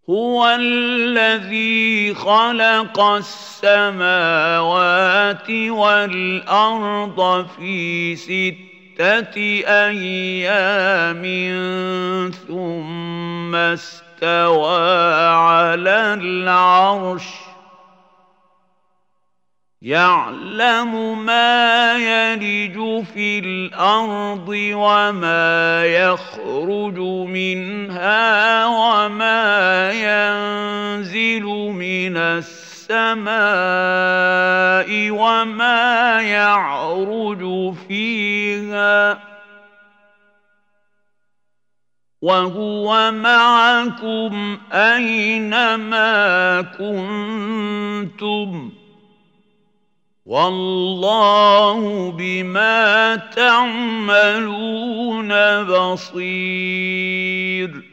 هو الذي خلق السماوات والأرض في 6 أيام ثم استوى على العرش يعلم ما يلج في الأرض وما يخرج منها وما ينزل من السماء وما يعرج فيها وهو معكم أينما كنتم والله بما تعملون بصير